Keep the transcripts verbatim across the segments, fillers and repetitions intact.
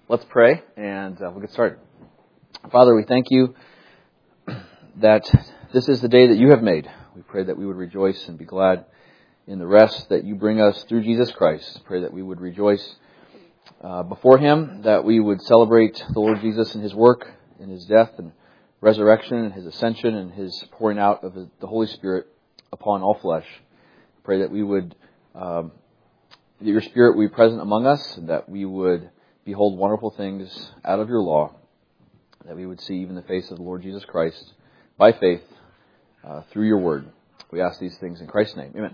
Let's pray, and uh, we'll get started. Father, we thank you that this is the day that you have made. We pray that we would rejoice and be glad in the rest that you bring us through Jesus Christ. Pray that we would rejoice uh, before Him, that we would celebrate the Lord Jesus and His work, in His death and resurrection, and His ascension, and His pouring out of the Holy Spirit upon all flesh. Pray that we would, um, that your Spirit would be present among us, and that we would behold wonderful things out of your law, that we would see even the face of the Lord Jesus Christ by faith uh, through your word. We ask these things in Christ's name. Amen.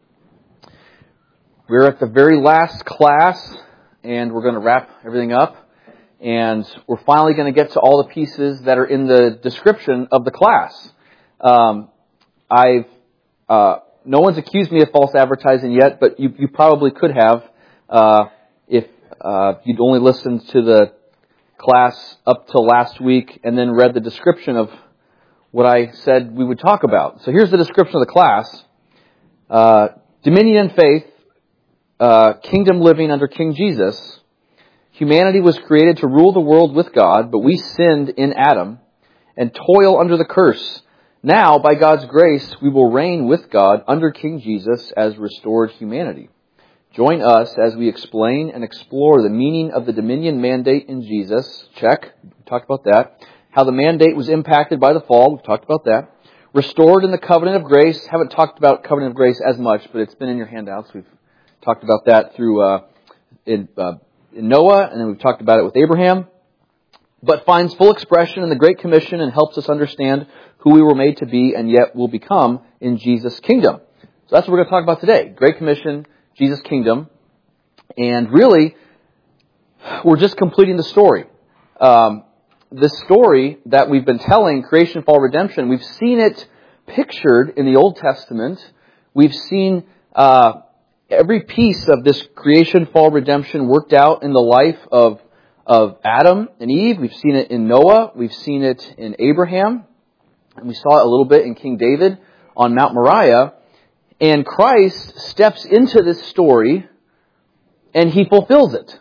We're at the very last class, and we're going to wrap everything up. And we're finally going to get to all the pieces that are in the description of the class. Um, I've uh, no one's accused me of false advertising yet, but you, you probably could have uh, if uh, you'd only listened to the class up till last week and then read the description of what I said we would talk about. So here's the description of the class: uh, Dominion and faith, uh, kingdom living under King Jesus. Humanity was created to rule the world with God, but we sinned in Adam and toil under the curse. Now, by God's grace, we will reign with God under King Jesus as restored humanity. Join us as we explain and explore the meaning of the dominion mandate in Jesus. Check. We talked about that. How the mandate was impacted by the fall. We've talked about that. Restored in the covenant of grace. Haven't talked about covenant of grace as much, but it's been in your handouts. We've talked about that through uh, in, uh, in Noah, and then we've talked about it with Abraham. But finds full expression in the Great Commission and helps us understand who we were made to be and yet will become in Jesus' kingdom. So that's what we're going to talk about today. Great Commission, Jesus' kingdom. And really, we're just completing the story. Um, the story that we've been telling, creation, fall, redemption, we've seen it pictured in the Old Testament. We've seen uh, every piece of this creation, fall, redemption worked out in the life of, of Adam and Eve. We've seen it in Noah. We've seen it in Abraham. And we saw it a little bit in King David on Mount Moriah. And Christ steps into this story and He fulfills it.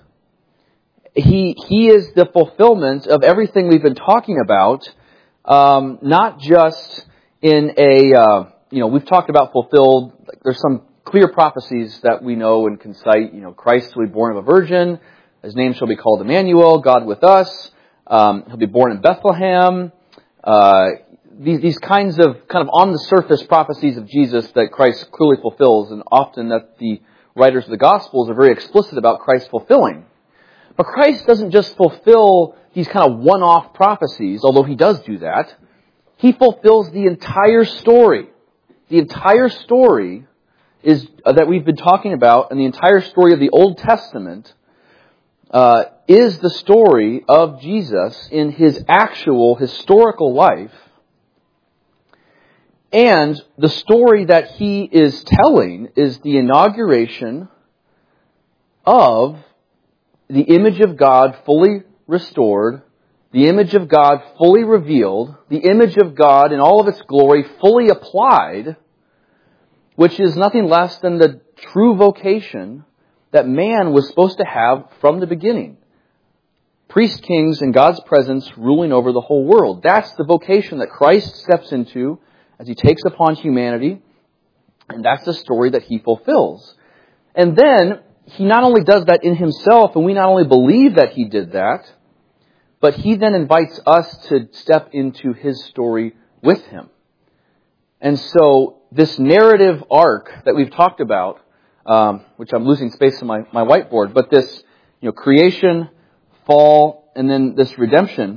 He He is the fulfillment of everything we've been talking about, um, not just in a, uh, you know, we've talked about fulfilled. There's some clear prophecies that we know and can cite. You know, Christ will be born of a virgin. His name shall be called Emmanuel, God with us. Um, he'll be born in Bethlehem. Uh, these these kinds of kind of on the surface prophecies of Jesus that Christ clearly fulfills, and often that the writers of the Gospels are very explicit about Christ fulfilling. But Christ doesn't just fulfill these kind of one-off prophecies, although He does do that. He fulfills the entire story. The entire story is uh, that we've been talking about, and the entire story of the Old Testament uh, is the story of Jesus in His actual historical life. And the story that He is telling is the inauguration of the image of God fully restored, the image of God fully revealed, the image of God in all of its glory fully applied, which is nothing less than the true vocation that man was supposed to have from the beginning. Priest kings in God's presence ruling over the whole world. That's the vocation that Christ steps into as He takes upon humanity, and that's the story that He fulfills. And then He not only does that in Himself, and we not only believe that He did that, but He then invites us to step into His story with Him. And so this narrative arc that we've talked about, um, which I'm losing space on my, my whiteboard, but this, you know, creation, fall, and then this redemption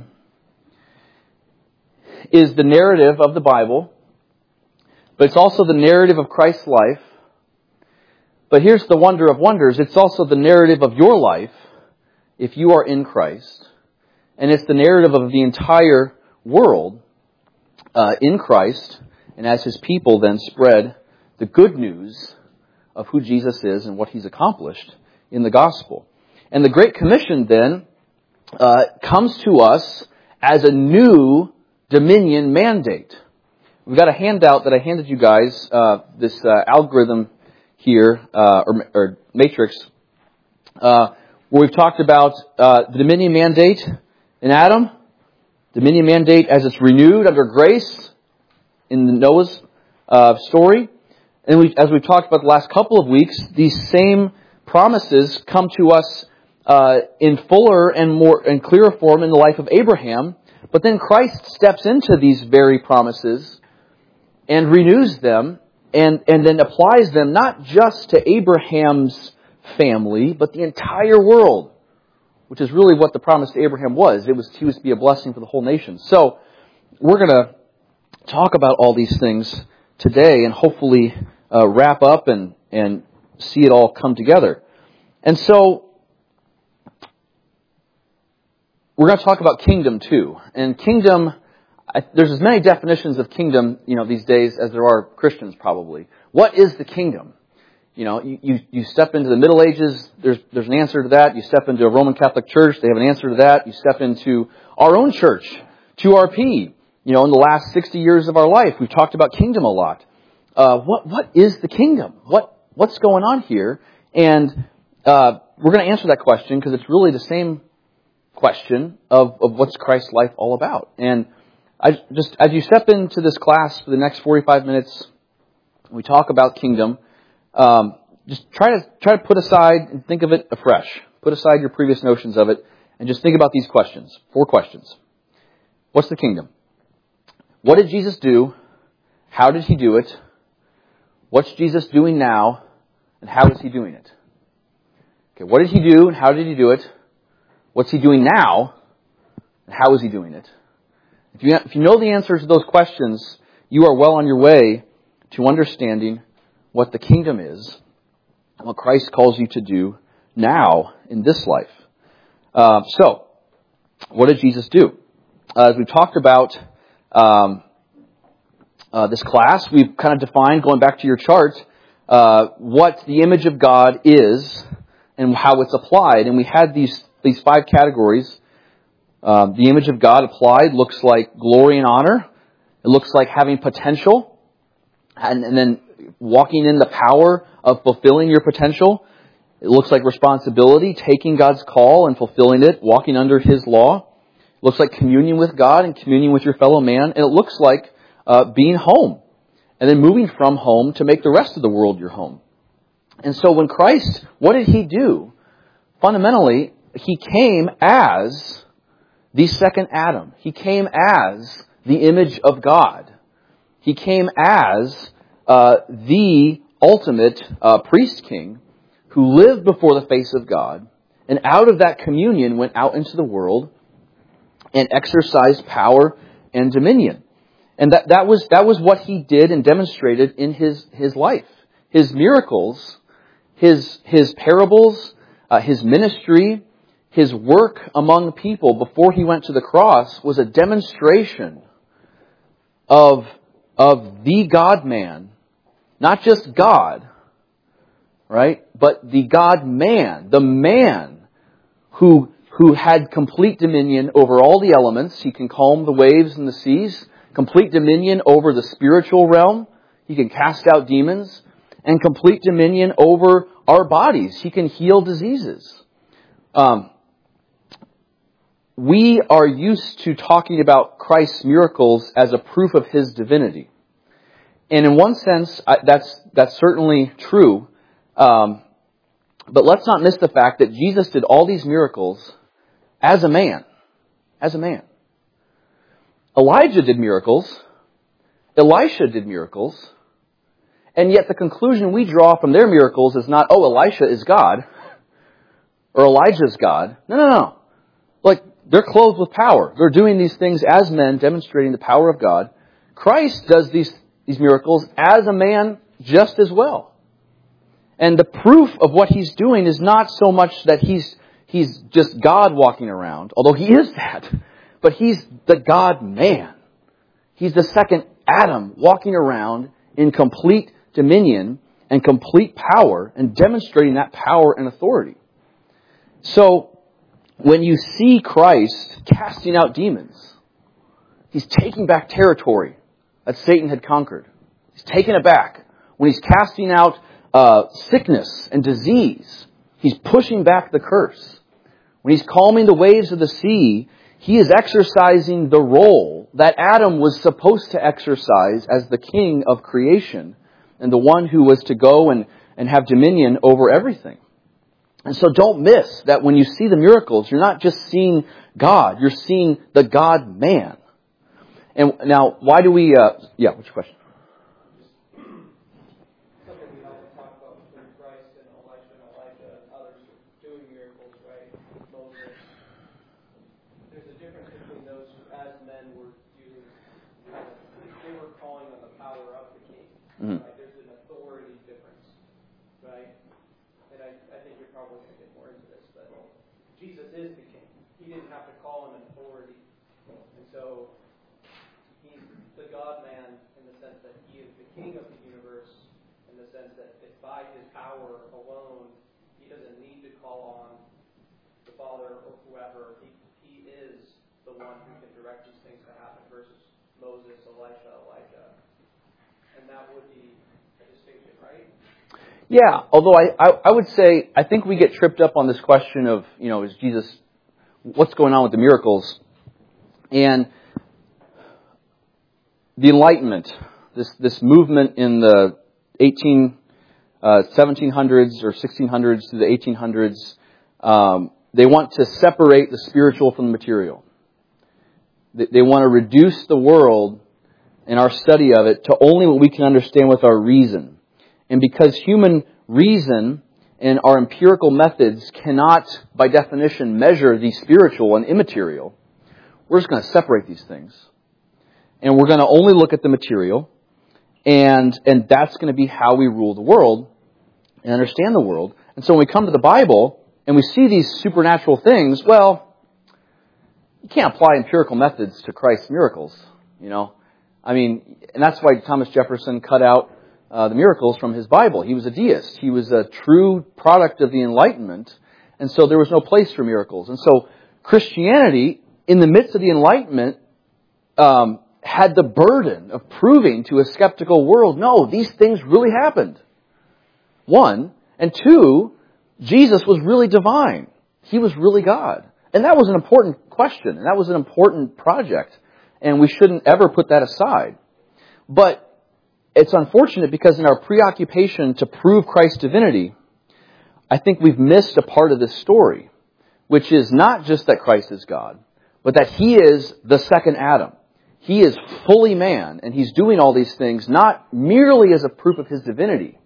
is the narrative of the Bible, but it's also the narrative of Christ's life. But here's the wonder of wonders. It's also the narrative of your life if you are in Christ. And it's the narrative of the entire world uh, in Christ. And as His people then spread the good news of who Jesus is and what He's accomplished in the gospel. And the Great Commission then uh, comes to us as a new dominion mandate. We've got a handout that I handed you guys, uh, this uh, algorithm here, uh, or, or matrix, uh, where we've talked about uh, the dominion mandate in Adam, dominion mandate as it's renewed under grace in the Noah's uh, story. And we, as we've talked about the last couple of weeks, these same promises come to us uh, in fuller and more and clearer form in the life of Abraham. But then Christ steps into these very promises and renews them and, and then applies them not just to Abraham's family, but the entire world, which is really what the promise to Abraham was. It was he was to be a blessing for the whole nation. So we're going to talk about all these things today and hopefully uh, wrap up and, and see it all come together. And so we're going to talk about kingdom too. And kingdom, I, there's as many definitions of kingdom, you know, these days as there are Christians probably. What is the kingdom? You know, you, you, you step into the Middle Ages, there's, there's an answer to that. You step into a Roman Catholic church, they have an answer to that. You step into our own church, two R P. You know, in the last sixty years of our life, we've talked about kingdom a lot. Uh, what, what is the kingdom? What, what's going on here? And, uh, we're going to answer that question because it's really the same question of, of what's Christ's life all about. And I just, as you step into this class for the next forty-five minutes, we talk about kingdom. Um, just try to, try to put aside and think of it afresh. Put aside your previous notions of it and just think about these questions. Four questions. What's the kingdom? What did Jesus do? How did he do it? What's Jesus doing now? And how is he doing it? Okay, what did he do and how did he do it? What's he doing now? And how is he doing it? If you, if you know the answers to those questions, you are well on your way to understanding what the kingdom is and what Christ calls you to do now in this life. Uh, so, what did Jesus do? Uh, as we've talked about um, uh, this class, we've kind of defined, going back to your chart, uh, what the image of God is and how it's applied. And we had these these five categories. Uh, the image of God applied looks like glory and honor. It looks like having potential. And, and then walking in the power of fulfilling your potential. It looks like responsibility, taking God's call and fulfilling it, walking under His law. It looks like communion with God and communion with your fellow man. And it looks like uh, being home and then moving from home to make the rest of the world your home. And so when Christ, what did He do? Fundamentally, He came as the second Adam. He came as the image of God. He came as uh, the ultimate uh, priest king who lived before the face of God, and out of that communion went out into the world and exercised power and dominion. And that, that was that was what He did and demonstrated in His, his life. His miracles, His, his parables, uh, His ministry, His work among people before He went to the cross was a demonstration of, of the God-man. Not just God, right? But the God-man, the man who, who had complete dominion over all the elements. He can calm the waves and the seas. Complete dominion over the spiritual realm. He can cast out demons. And complete dominion over our bodies. He can heal diseases. Um, we are used to talking about Christ's miracles as a proof of His divinity. And in one sense, I, that's that's certainly true. Um, but let's not miss the fact that Jesus did all these miracles as a man. As a man. Elijah did miracles. Elisha did miracles. And yet the conclusion we draw from their miracles is not, oh, Elisha is God. Or Elijah's God. No, no, no. Like, they're clothed with power. They're doing these things as men, demonstrating the power of God. Christ does these These miracles as a man just as well. And the proof of what He's doing is not so much that He's He's just God walking around, although He is that, but He's the God-man. He's the second Adam walking around in complete dominion and complete power and demonstrating that power and authority. So, when you see Christ casting out demons, He's taking back territory that Satan had conquered. He's taken it back. When He's casting out uh, sickness and disease, He's He's pushing back the curse. When He's calming the waves of the sea, He is exercising the role that Adam was supposed to exercise as the king of creation and the one who was to go and, and have dominion over everything. And so don't miss that when you see the miracles, you're not just seeing God, you're seeing the God-man. And now, why do we... Uh, yeah, what's your question? Something we often talk about between Christ and Elisha and Elijah and others doing miracles, right? Moses. There's a difference between those who, as men, were using, they were calling on the power of the king. Mm-hmm. Right? There's an authority difference, right? And I, I think you're probably going to get more into this, but Jesus is the king. He didn't have to call on an authority. And so He's the God-man in the sense that He is the king of the universe, in the sense that it's by His power alone. He doesn't need to call on the Father or whoever. He, he is the one who can direct these things to happen versus Moses, Elisha, Elijah. And that would be a distinction, right? Yeah, although I, I, I would say, I think we get tripped up on this question of, you know, is Jesus, what's going on with the miracles? And the Enlightenment, this this movement in the eighteen, uh, seventeen hundreds or sixteen hundreds to the eighteen hundreds, um, they want to separate the spiritual from the material. They, they want to reduce the world and our study of it to only what we can understand with our reason. And because human reason and our empirical methods cannot, by definition, measure the spiritual and immaterial, we're just going to separate these things. And we're going to only look at the material, and and that's going to be how we rule the world and understand the world. And so when we come to the Bible and we see these supernatural things, well, you can't apply empirical methods to Christ's miracles, you know. I mean, and that's why Thomas Jefferson cut out uh, the miracles from his Bible. He was a deist. He was a true product of the Enlightenment, and so there was no place for miracles. And so Christianity, in the midst of the Enlightenment, um, had the burden of proving to a skeptical world, no, these things really happened. One. And two, Jesus was really divine. He was really God. And that was an important question. And that was an important project. And we shouldn't ever put that aside. But it's unfortunate because in our preoccupation to prove Christ's divinity, I think we've missed a part of this story, which is not just that Christ is God, but that He is the second Adam. He is fully man, and He's doing all these things not merely as a proof of His divinity,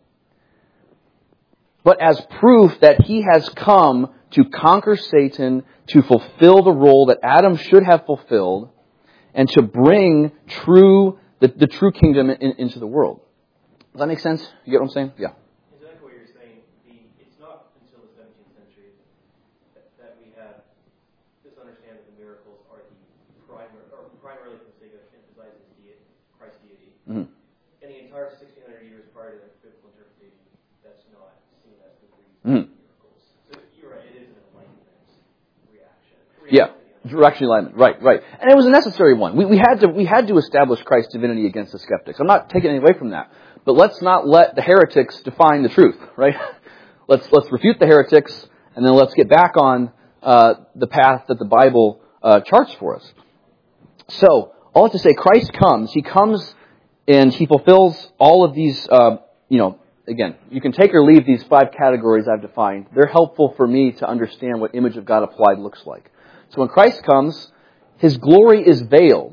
but as proof that He has come to conquer Satan, to fulfill the role that Adam should have fulfilled, and to bring true the, the true kingdom in, into the world. Does that make sense? You get what I'm saying? Yeah. Exactly what you're saying. The, it's not until the seventeenth century that, that we have this understanding that the miracles are the primary, or primarily for the sake of emphasizing deity, Christ's deity. Mm-hmm. And the entire sixteen hundred years prior to that biblical interpretation, that's not seen as the reason Mm-hmm. for miracles. So you're right, it is an enlightenment reaction. Yeah. Direction alignment, right, right, and it was a necessary one. We, we had to we had to establish Christ's divinity against the skeptics. I'm not taking anything away from that, but let's not let the heretics define the truth, right? let's let's refute the heretics, and then let's get back on uh, the path that the Bible uh, charts for us. So, all I have to say, Christ comes. He comes, and He fulfills all of these. Uh, you know, again, you can take or leave these five categories I've defined. They're helpful for me to understand what image of God applied looks like. So when Christ comes, His glory is veiled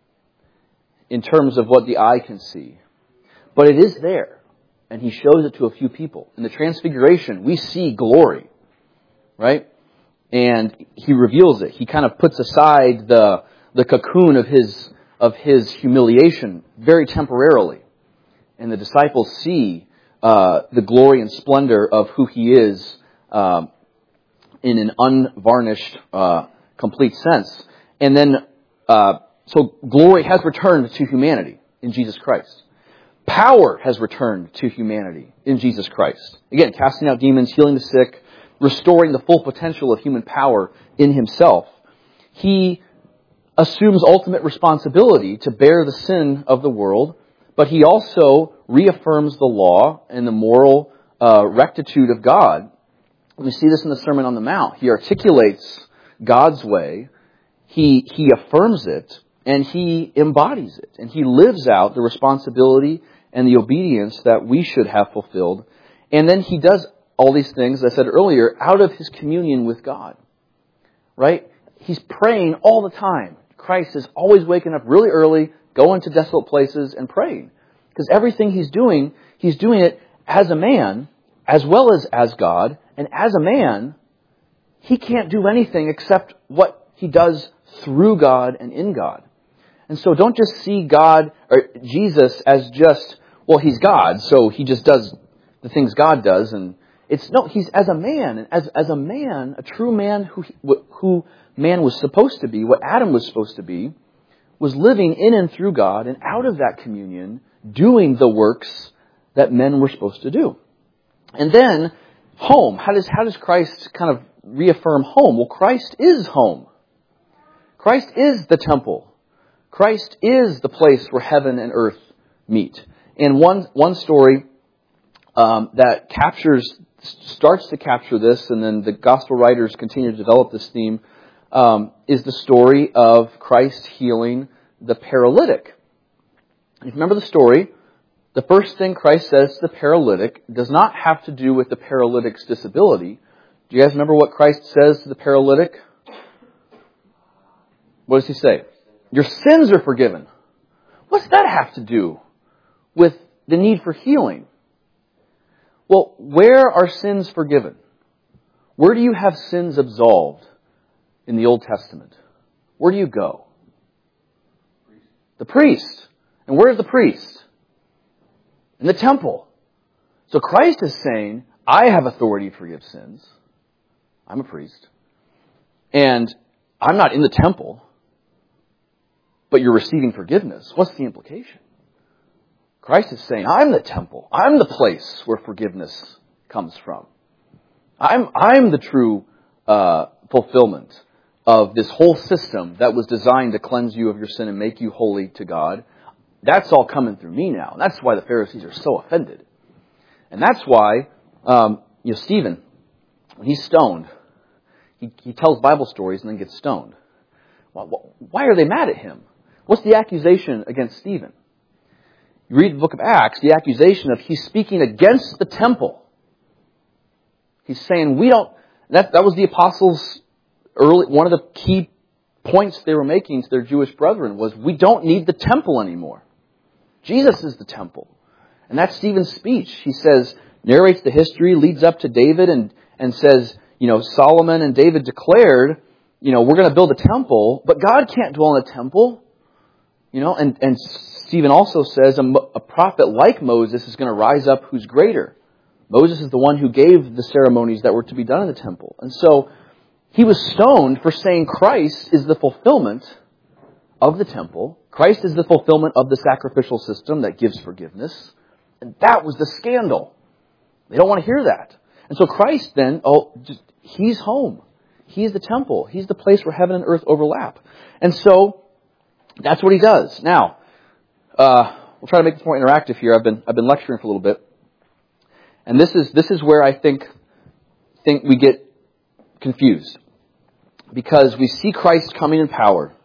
in terms of what the eye can see. But it is there, and He shows it to a few people. In the Transfiguration, we see glory, right? And He reveals it. He kind of puts aside the the cocoon of His of His humiliation very temporarily. And the disciples see uh, the glory and splendor of who He is um, in an unvarnished uh complete sense. And then, uh, so glory has returned to humanity in Jesus Christ. Power has returned to humanity in Jesus Christ. Again, casting out demons, healing the sick, restoring the full potential of human power in Himself. He assumes ultimate responsibility to bear the sin of the world, but He also reaffirms the law and the moral uh, rectitude of God We see this in the Sermon on the Mount. He articulates God's way, he, he affirms it, and he embodies it. And he lives out the responsibility and the obedience that we should have fulfilled. And then he does all these things, as I said earlier, out of his communion with God. Right? He's praying all the time. Christ is always waking up really early, going to desolate places and praying. Because everything he's doing, he's doing it as a man, as well as as God. And as a man, he can't do anything except what he does through God and in God. And so don't just see God or Jesus as just, well, he's God, so he just does the things God does. And it's no, he's as a man, and as as a man, a true man who who man was supposed to be, what Adam was supposed to be, was living in and through God, and out of that communion, doing the works that men were supposed to do. And then home. How does how does Christ kind of reaffirm home? Well, Christ is home. Christ is the temple. Christ is the place where heaven and earth meet. And one one story um, that captures starts to capture this, and then the gospel writers continue to develop this theme, um, is the story of Christ healing the paralytic. If you remember the story, the first thing Christ says to the paralytic does not have to do with the paralytic's disability. Do you guys remember what Christ says to the paralytic? What does he say? Your sins are forgiven. What's that have to do with the need for healing? Well, where are sins forgiven? Where do you have sins absolved in the Old Testament? Where do you go? The priest. And where is the priest? In the temple. So Christ is saying, I have authority to forgive sins. I'm a priest. And I'm not in the temple, but you're receiving forgiveness. What's the implication? Christ is saying, I'm the temple. I'm the place where forgiveness comes from. I'm, I'm the true uh, fulfillment of this whole system that was designed to cleanse you of your sin and make you holy to God. That's all coming through me now. That's why the Pharisees are so offended. And that's why, um, you know, Stephen, when he's stoned, he, he tells Bible stories and then gets stoned. Why are they mad at him? What's the accusation against Stephen? You read the book of Acts, the accusation of he's speaking against the temple. He's saying we don't, that, that was the apostles' early, one of the key points they were making to their Jewish brethren was we don't need the temple anymore. Jesus is the temple. And that's Stephen's speech. He says, narrates the history, leads up to David and, and says, you know, Solomon and David declared, you know, we're going to build a temple, but God can't dwell in a temple. You know, and, and Stephen also says a, a prophet like Moses is going to rise up who's greater. Moses is the one who gave the ceremonies that were to be done in the temple. And so he was stoned for saying Christ is the fulfillment of the temple. Christ is the fulfillment of the sacrificial system that gives forgiveness. And that was the scandal. They don't want to hear that. And so Christ then, oh, just, he's home. He's the temple. He's the place where heaven and earth overlap. And so that's what he does. Now, uh, we'll try to make this more interactive here. I've been I've been lecturing for a little bit, and this is this is where I think think we get confused, because we see Christ coming in power,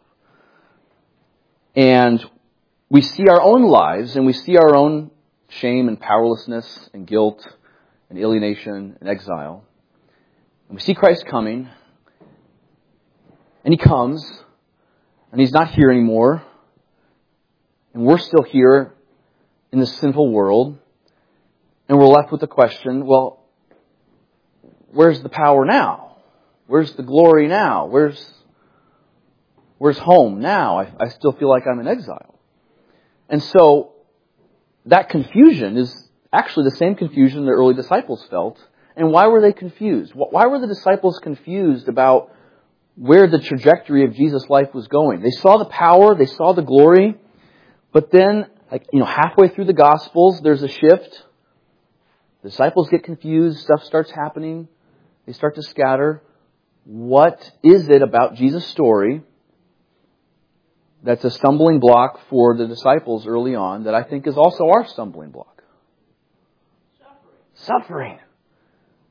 and we see our own lives, and we see our own shame and powerlessness and guilt and alienation and exile, and we see Christ coming, and he comes. And he's not here anymore. And we're still here in this sinful world. And we're left with the question, well, where's the power now? Where's the glory now? Where's where's home now? I, I still feel like I'm in exile. And so that confusion is actually the same confusion the early disciples felt. And why were they confused? Why were the disciples confused about where the trajectory of Jesus' life was going? They saw the power, they saw the glory, but then, like, you know, halfway through the Gospels, there's a shift. The disciples get confused, stuff starts happening, they start to scatter. What is it about Jesus' story that's a stumbling block for the disciples early on that I think is also our stumbling block? Suffering. Suffering.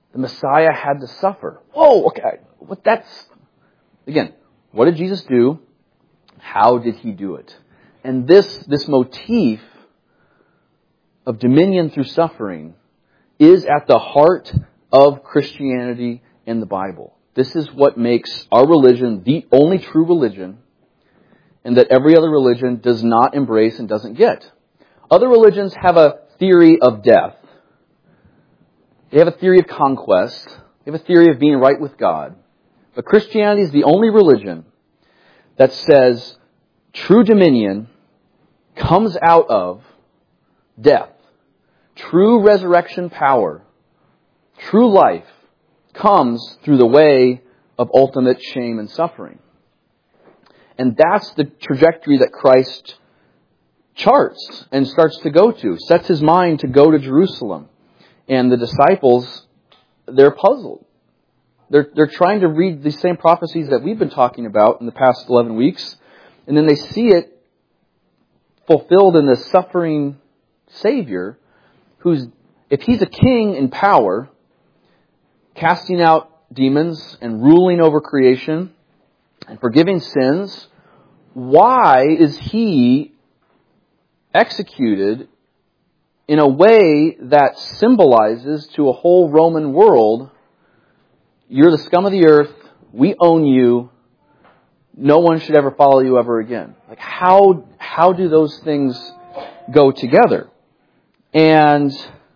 The Messiah had to suffer. Whoa, okay. What that's, again, what did Jesus do? How did he do it? And this, this motif of dominion through suffering is at the heart of Christianity and the Bible. This is what makes our religion the only true religion, and that every other religion does not embrace and doesn't get. Other religions have a theory of death. They have a theory of conquest. They have a theory of being right with God. But Christianity is the only religion that says true dominion comes out of death. True resurrection power, true life, comes through the way of ultimate shame and suffering. And that's the trajectory that Christ charts and starts to go to, sets his mind to go to Jerusalem. And the disciples, they're puzzled. They're, they're trying to read these same prophecies that we've been talking about in the past eleven weeks, and then they see it fulfilled in the suffering Savior, who's, if he's a king in power, casting out demons and ruling over creation and forgiving sins, why is he executed in a way that symbolizes to a whole Roman world, you're the scum of the earth, we own you, no one should ever follow you ever again? Like, how, how do those things go together? And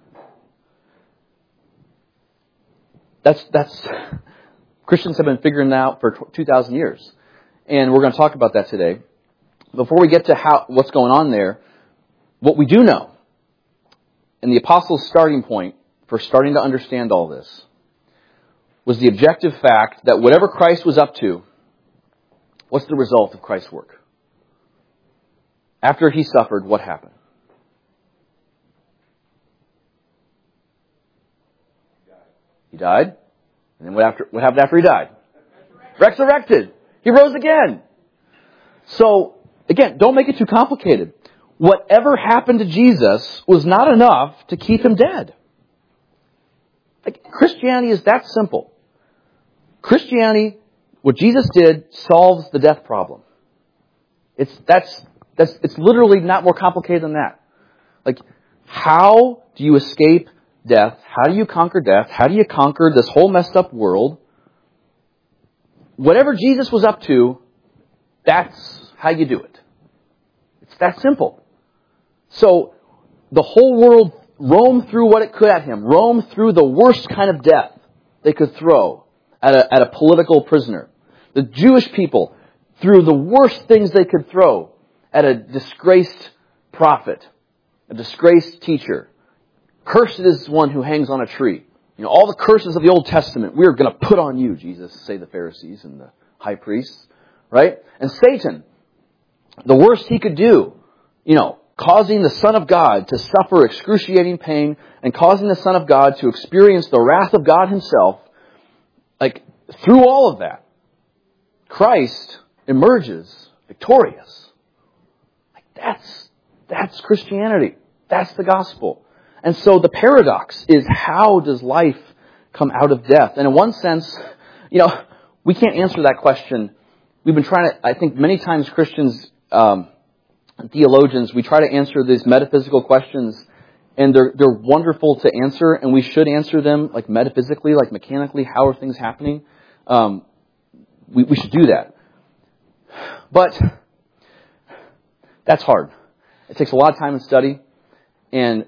that's, that's, Christians have been figuring that out for two thousand years. And we're going to talk about that today. Before we get to how, what's going on there, what we do know, and the apostles' starting point for starting to understand all this, was the objective fact that whatever Christ was up to, what's the result of Christ's work? After he suffered, what happened? He died. And then what, after, what happened after he died? Resurrected. He rose again. So, again, don't make it too complicated. Whatever happened to Jesus was not enough to keep him dead. Like, Christianity is that simple. Christianity, what Jesus did, solves the death problem. It's, that's, that's, it's literally not more complicated than that. Like, how do you escape death? How do you conquer death? How do you conquer this whole messed up world? Whatever Jesus was up to, that's how you do it. It's that simple. So, the whole world roamed through what it could at him. Roamed through the worst kind of death they could throw at a, at a political prisoner. The Jewish people threw the worst things they could throw at a disgraced prophet, a disgraced teacher. Cursed is one who hangs on a tree. You know, all the curses of the Old Testament, we're going to put on you, Jesus, say the Pharisees and the high priests, right? And Satan, the worst he could do, you know, causing the Son of God to suffer excruciating pain and causing the Son of God to experience the wrath of God himself, like, through all of that, Christ emerges victorious. Like, that's, that's Christianity. That's the gospel. And so the paradox is, how does life come out of death? And in one sense, you know, we can't answer that question. We've been trying to, I think many times Christians, um, theologians, we try to answer these metaphysical questions, and they're, they're wonderful to answer, and we should answer them like metaphysically, like mechanically. How are things happening? Um, we, we should do that. But that's hard. It takes a lot of time and study, and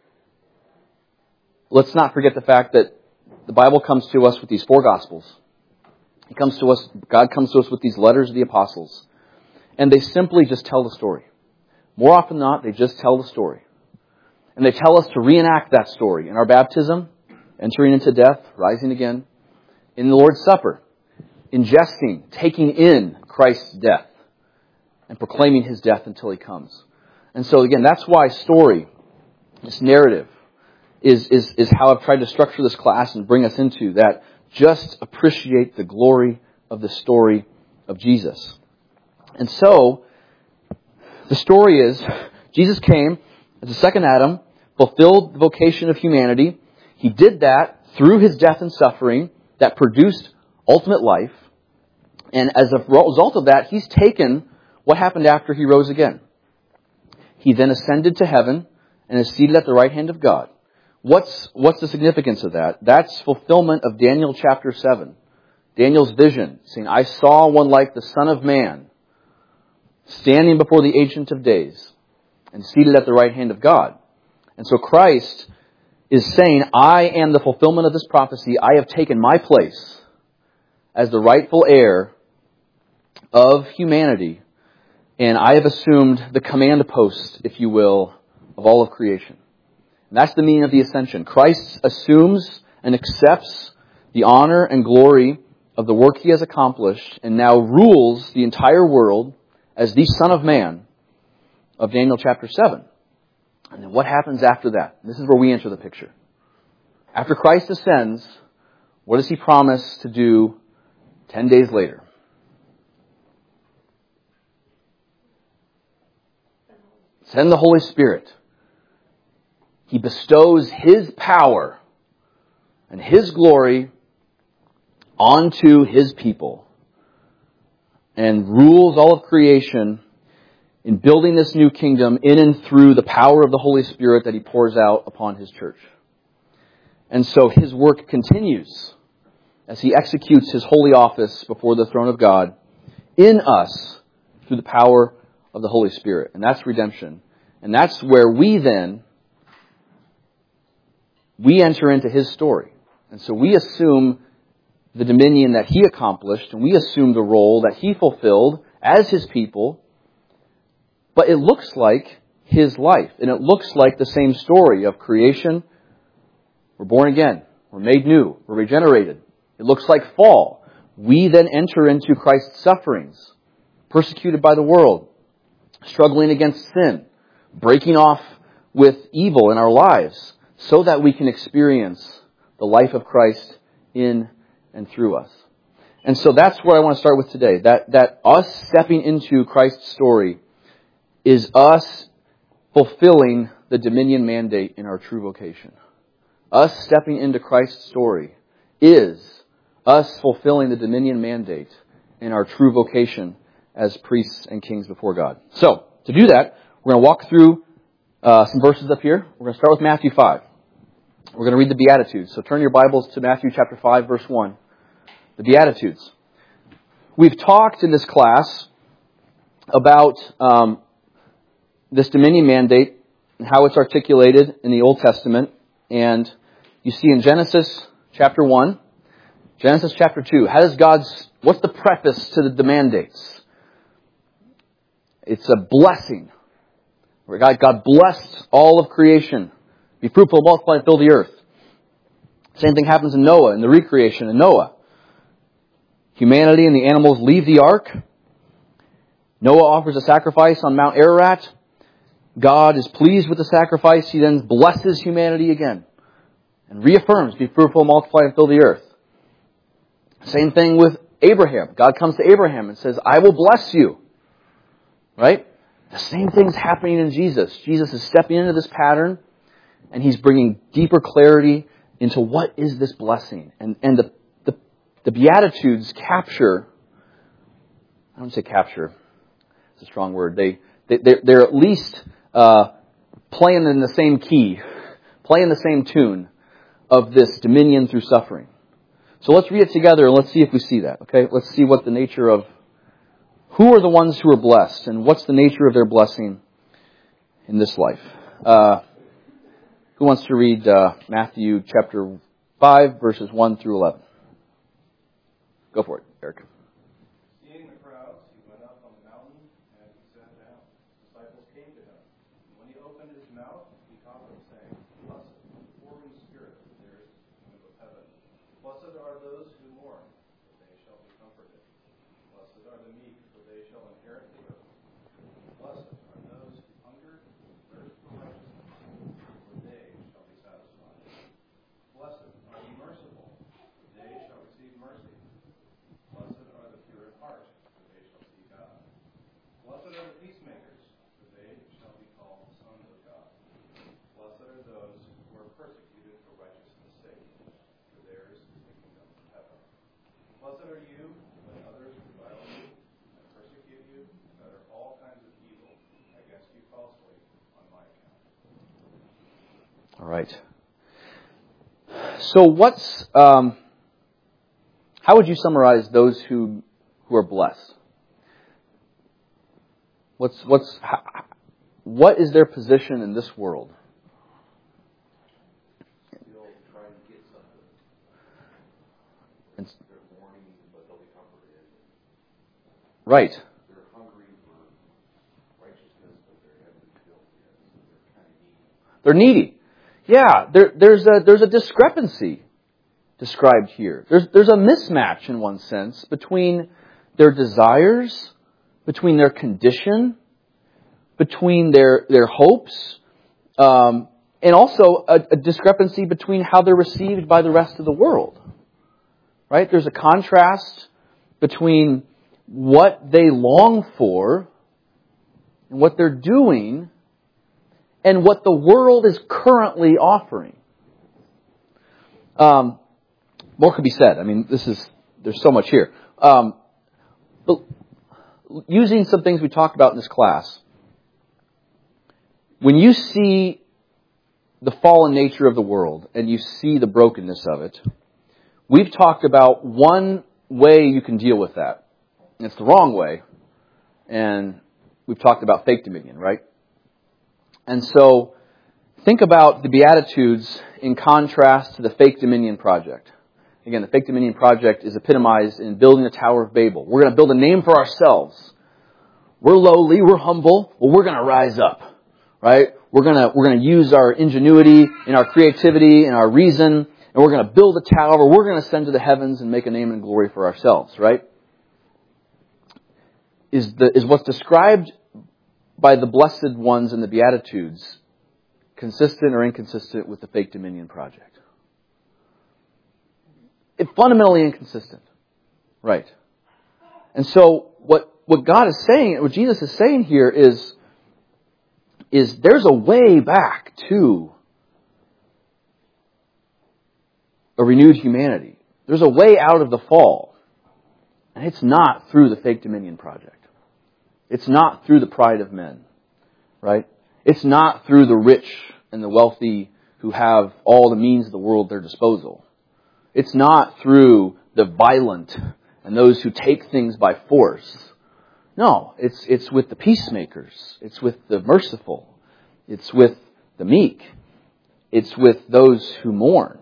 let's not forget the fact that the Bible comes to us with these four Gospels. He comes to us, God comes to us with these letters of the apostles. And they simply just tell the story. More often than not, they just tell the story. And they tell us to reenact that story in our baptism, entering into death, rising again, in the Lord's Supper, ingesting, taking in Christ's death, and proclaiming his death until he comes. And so again, that's why story, this narrative, is, is, is how I've tried to structure this class and bring us into that. Just appreciate the glory of the story of Jesus. And so, the story is, Jesus came as the second Adam, fulfilled the vocation of humanity. He did that through his death and suffering that produced ultimate life. And as a result of that, he's taken what happened after he rose again. He then ascended to heaven and is seated at the right hand of God. What's, what's the significance of that? That's fulfillment of Daniel chapter seven. Daniel's vision, saying, I saw one like the Son of Man, standing before the Ancient of Days and seated at the right hand of God. And so Christ is saying, I am the fulfillment of this prophecy. I have taken my place as the rightful heir of humanity, and I have assumed the command post, if you will, of all of creation. And that's the meaning of the ascension. Christ assumes and accepts the honor and glory of the work he has accomplished and now rules the entire world as the Son of Man of Daniel chapter seven. And then what happens after that? This is where we enter the picture. After Christ ascends, what does he promise to do ten days later? Send the Holy Spirit. He bestows his power and his glory onto his people and rules all of creation in building this new kingdom in and through the power of the Holy Spirit that he pours out upon his church. And so his work continues as he executes his holy office before the throne of God in us through the power of the Holy Spirit. And that's redemption. And that's where we then, we enter into his story. And so we assume the dominion that he accomplished, and we assume the role that he fulfilled as his people. But it looks like his life, and it looks like the same story of creation. We're born again. We're made new. We're regenerated. It looks like fall. We then enter into Christ's sufferings, persecuted by the world, struggling against sin, breaking off with evil in our lives, so that we can experience the life of Christ in and through us. And so that's where I want to start with today. That, that us stepping into Christ's story is us fulfilling the dominion mandate in our true vocation. Us stepping into Christ's story is us fulfilling the dominion mandate in our true vocation as priests and kings before God. So, to do that, we're going to walk through uh, some verses up here. We're going to start with Matthew five. We're going to read the Beatitudes. So turn your Bibles to Matthew chapter five, verse one. The Beatitudes. We've talked in this class about um, this dominion mandate and how it's articulated in the Old Testament. And you see in Genesis chapter one, Genesis chapter two, how does God's, what's the preface to the, the mandates? It's a blessing. Where God, God blessed all of creation. Be fruitful, multiply, and fill the earth. Same thing happens in Noah, in the recreation in Noah. Humanity and the animals leave the ark. Noah offers a sacrifice on Mount Ararat. God is pleased with the sacrifice. He then blesses humanity again and reaffirms, be fruitful, multiply, and fill the earth. Same thing with Abraham. God comes to Abraham and says, I will bless you. Right? The same thing's happening in Jesus. Jesus is stepping into this pattern, and he's bringing deeper clarity into what is this blessing. And, and the, the, the Beatitudes capture, I don't say capture, it's a strong word. They, they, they're, they're at least uh, playing in the same key, playing the same tune of this dominion through suffering. So let's read it together and let's see if we see that. Okay, let's see what the nature of, who are the ones who are blessed and what's the nature of their blessing in this life. Uh, who wants to read uh, Matthew chapter five, verses one through eleven? Go for it, Eric. Seeing the crowds, he went up on the mountain and he sat down. Disciples came to him. And when he opened his mouth, he taught them, saying, Blessed are the poor in spirit, for theirs is the kingdom of heaven. Blessed are those who mourn, for they shall be comforted. Blessed are the meek, for they shall inherit the earth. Blessed are those who hunger and thirst for righteousness, for they shall be satisfied. Blessed are the merciful, for they shall receive mercy. Blessed are the pure in heart, for they shall see God. Blessed are the peacemakers, for they shall be called the sons of God. Blessed are those who are persecuted for righteousness' sake, are you when others revile you and persecute you and utter all kinds of evil against you falsely on my account. All right. So what's, um, how would you summarize those who who are blessed? What's what's how, what is their position in this world? Still trying to get something. And, They're mourning, but they'll be comforted. right. They're hungry for righteousness, but they're heavily filled yet. So they're kind of needy. They're needy. Yeah, there, there's a there's a discrepancy described here. There's there's a mismatch in one sense between their desires, between their condition, between their their hopes, um, and also a, a discrepancy between how they're received by the rest of the world. Right? There's a contrast between what they long for and what they're doing and what the world is currently offering. Um, more could be said. I mean, this is there's so much here. Um, but using some things we talked about in this class, when you see the fallen nature of the world and you see the brokenness of it, we've talked about one way you can deal with that. And it's the wrong way. And we've talked about fake dominion, right? And so think about the Beatitudes in contrast to the fake dominion project. Again, the fake dominion project is epitomized in building the Tower of Babel. We're going to build a name for ourselves. We're lowly, we're humble, well, we're going to rise up, right? We're going to we're going to use our ingenuity and our creativity and our reason, and we're going to build a tower. We're going to ascend to the heavens and make a name and glory for ourselves, right? Is the is what's described by the blessed ones in the Beatitudes consistent or inconsistent with the fake dominion project? It's fundamentally inconsistent. Right. And so what, what God is saying, what Jesus is saying here is, is there's a way back to a renewed humanity. There's a way out of the fall. And it's not through the fake dominion project. It's not through the pride of men. Right? It's not through the rich and the wealthy who have all the means of the world at their disposal. It's not through the violent and those who take things by force. No, it's it's with the peacemakers. It's with the merciful. It's with the meek. It's with those who mourn.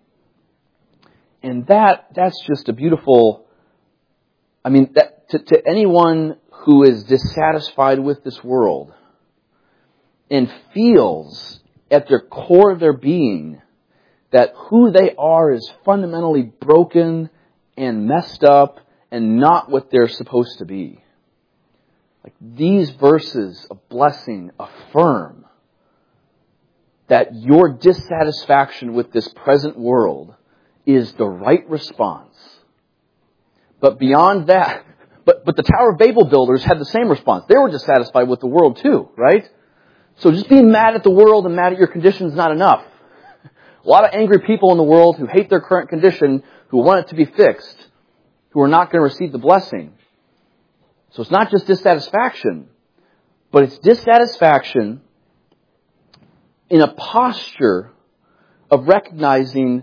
And that that's just a beautiful, I mean, that to, to anyone who is dissatisfied with this world and feels at their core of their being that who they are is fundamentally broken and messed up and not what they're supposed to be. Like these verses of blessing affirm that your dissatisfaction with this present world is the right response. But beyond that, but, but the Tower of Babel builders had the same response. They were dissatisfied with the world too, right? So just being mad at the world and mad at your condition is not enough. A lot of angry people in the world who hate their current condition, who want it to be fixed, who are not going to receive the blessing. So it's not just dissatisfaction, but it's dissatisfaction in a posture of recognizing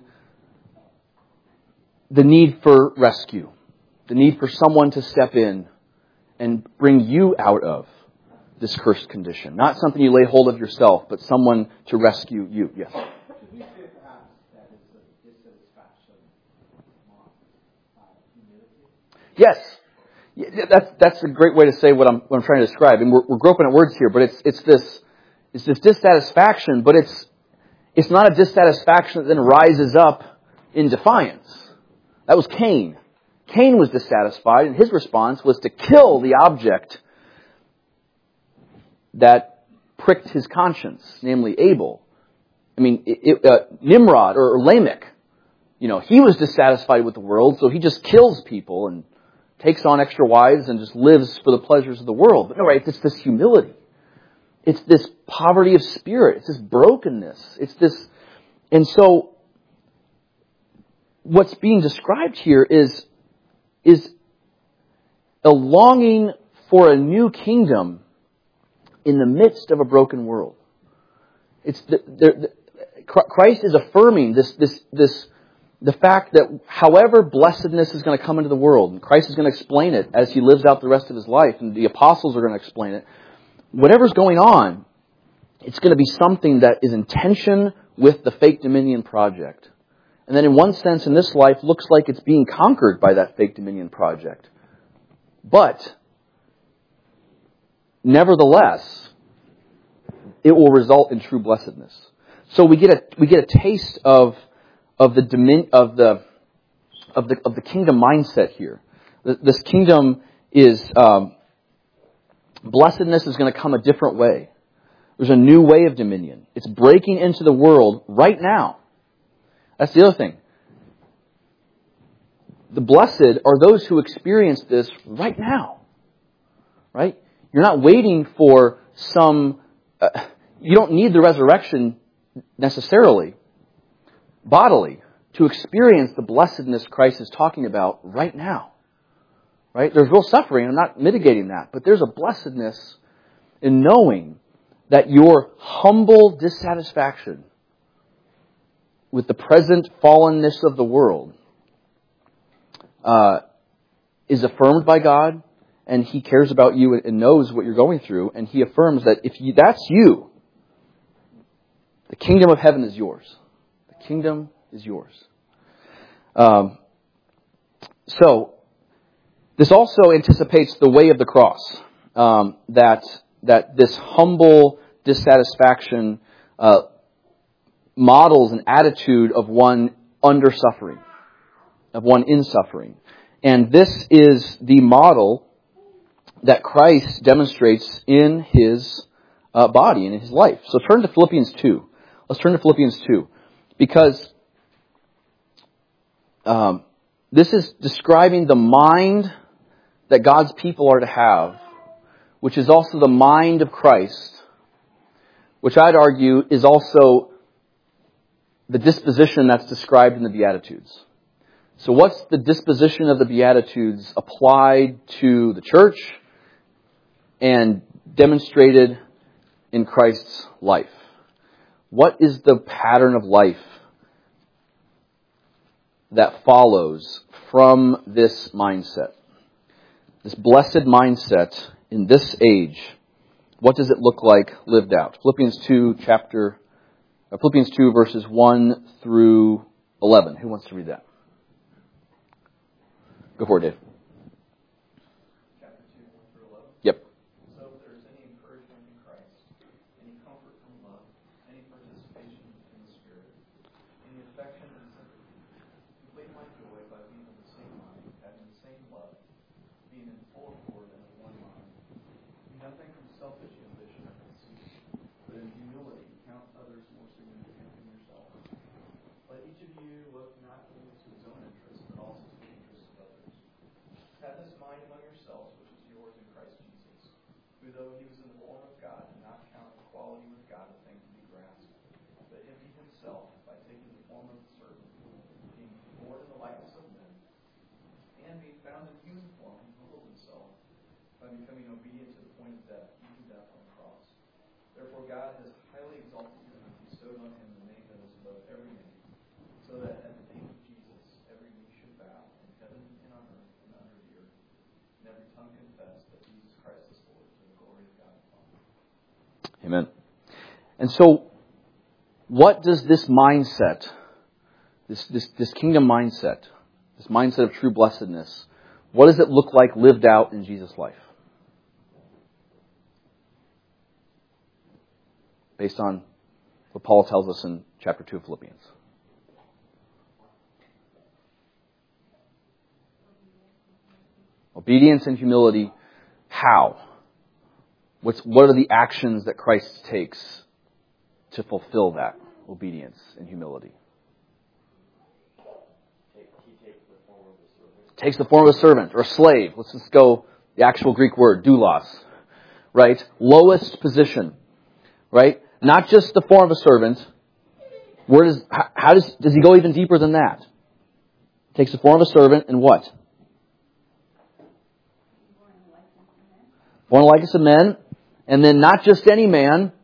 the need for rescue, the need for someone to step in and bring you out of this cursed condition. Not something you lay hold of yourself, but someone to rescue you. Yes? Should we say perhaps that it's a dissatisfaction marked by humility? Yes. Yeah, that's that's a great way to say what I'm what I'm trying to describe. And we're, we're groping at words here, but it's it's this it's this dissatisfaction, but it's it's not a dissatisfaction that then rises up in defiance. That was Cain. Cain was dissatisfied, and his response was to kill the object that pricked his conscience, namely Abel. I mean, it, it, uh, Nimrod or, or Lamech, you know, he was dissatisfied with the world, so he just kills people and takes on extra wives and just lives for the pleasures of the world. But no, right, it's this humility. It's this poverty of spirit. It's this brokenness. It's this, and so what's being described here is is a longing for a new kingdom in the midst of a broken world. It's the, the, the, Christ is affirming this, this, this, the fact that however blessedness is going to come into the world, and Christ is going to explain it as He lives out the rest of His life, and the apostles are going to explain it, whatever's going on, it's going to be something that is in tension with the fake dominion project. And then in one sense, in this life, looks like it's being conquered by that fake dominion project. But, nevertheless, it will result in true blessedness. So we get a we get a taste of of the domin, of the of the of the kingdom mindset here. This kingdom is um, blessedness is going to come a different way. There's a new way of dominion. It's breaking into the world right now. That's the other thing. The blessed are those who experience this right now. Right? You're not waiting for some... Uh, you don't need the resurrection necessarily, bodily, to experience the blessedness Christ is talking about right now. Right? There's real suffering. I'm not mitigating that. But there's a blessedness in knowing that your humble dissatisfaction with the present fallenness of the world uh, is affirmed by God, and He cares about you and knows what you're going through, and He affirms that if you, that's you, the kingdom of heaven is yours. The kingdom is yours. Um, so, this also anticipates the way of the cross. Um, that that this humble dissatisfaction uh, models an attitude of one under suffering, of one in suffering. And this is the model that Christ demonstrates in His uh, body and in His life. So turn to Philippians two. Let's turn to Philippians two. Because um, this is describing the mind that God's people are to have, which is also the mind of Christ, which I'd argue is also the disposition that's described in the Beatitudes. So what's the disposition of the Beatitudes applied to the church and demonstrated in Christ's life? What is the pattern of life that follows from this mindset? This blessed mindset in this age, what does it look like lived out? Philippians two, chapter, uh, Philippians two, verses one through eleven. Who wants to read that? Go for it, Dave. Chapter two, one through eleven. Yep. So if there is any encouragement in Christ, any comfort from love, any participation in the Spirit, any affection and sympathy, complete my joy by being of the same mind, having the same love, being in full accord and of one mind. Do nothing from selfish ambition or conceit, but in humility count others more significant than yourself. Let each of you look not only to his own interests, but also to the interests of others. Have this mind among yourselves, which is yours in Christ Jesus, who though he was in the form of God, did not count equality with God a thing to be grasped, but emptied himself by taking the form of a servant, being born in the likeness of men, and being found in human form, he humbled himself by becoming obedient to the point of death, even death on the cross. Therefore God has highly exalted him and bestowed on him the name that is above every name, so that at the name of Jesus every knee should bow, in heaven and on earth and under the earth, and every tongue confess that Jesus Christ is Lord, to the glory of God the Father. Amen. And so, what does this mindset, this, this, this kingdom mindset, this mindset of true blessedness, what does it look like lived out in Jesus' life? Based on what Paul tells us in chapter two of Philippians. Obedience and humility. How? What's, what are the actions that Christ takes to fulfill that obedience and humility? Takes the form of a servant or a slave. Let's just go the actual Greek word, doulos. Right? Lowest position. Right? Not just the form of a servant. Where does, how, how does, does he go even deeper than that? Takes the form of a servant and what? born in the likeness of men, and then not just any man,